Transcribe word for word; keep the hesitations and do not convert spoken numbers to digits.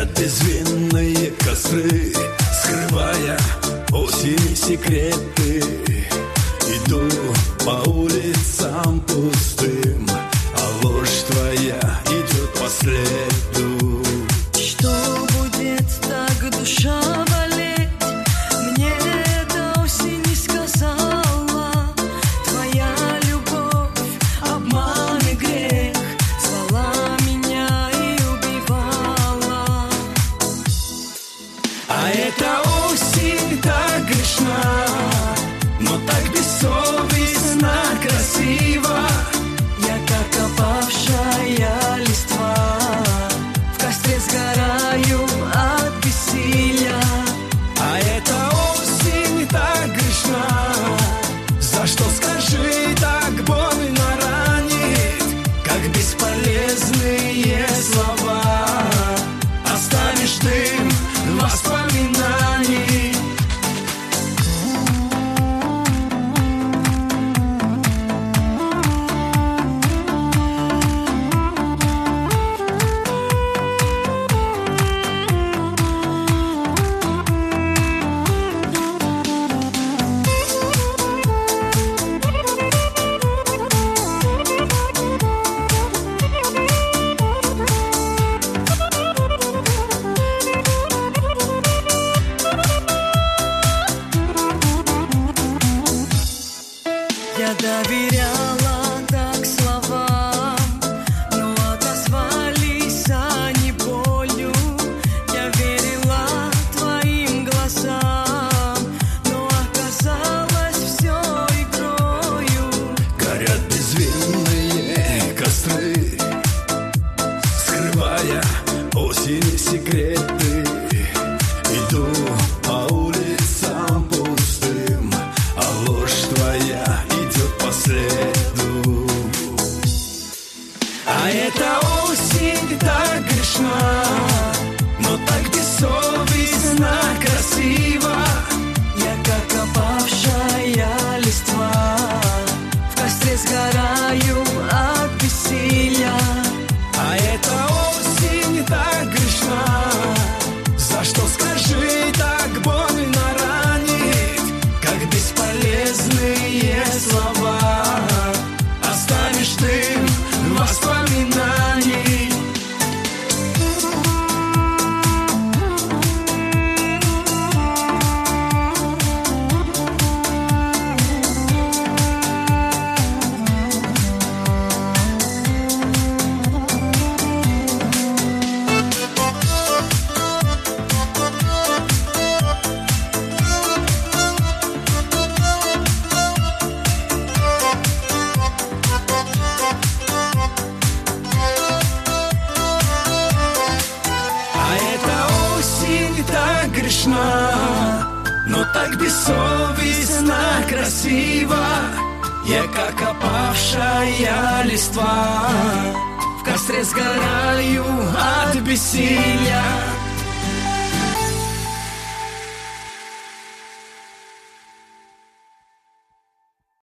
Горят безвинные костры, скрывая осени секреты. Иду по улицам пустым, а ложь твоя идет по следу. Что будет так душа болеть? Мне эта осень не сказала. Твоя любовь, обман и грех звала меня и убивала. А эта осень так грешна, но так бессовестно красиво. Я как опавшая листва, в костре сгораю от бессилия. А эта осень так грешна, за что, скажи, так больно ранит, как бесполезные слова. Оставишь дым воспоминаний. Я доверяла так словам, но отозвались они болью. Я верила твоим глазам, но оказалось все игрою. Горят безвинные костры, скрывая осени секреты. Иду по улицам пустым, а ложь твоя идет по следу. А эта осень так грешна, но так бессовестно красиво. Я как опавшая листва, в костре сгораю от бессилия. А эта осень так грешна, за что, скажи, так больно ранит, как бесполезные слова. Оставишь дым воспоминаний. А эта осень так грешна, но так бессовестно красиво. Я как опавшая листва, в костре сгораю от бессилия.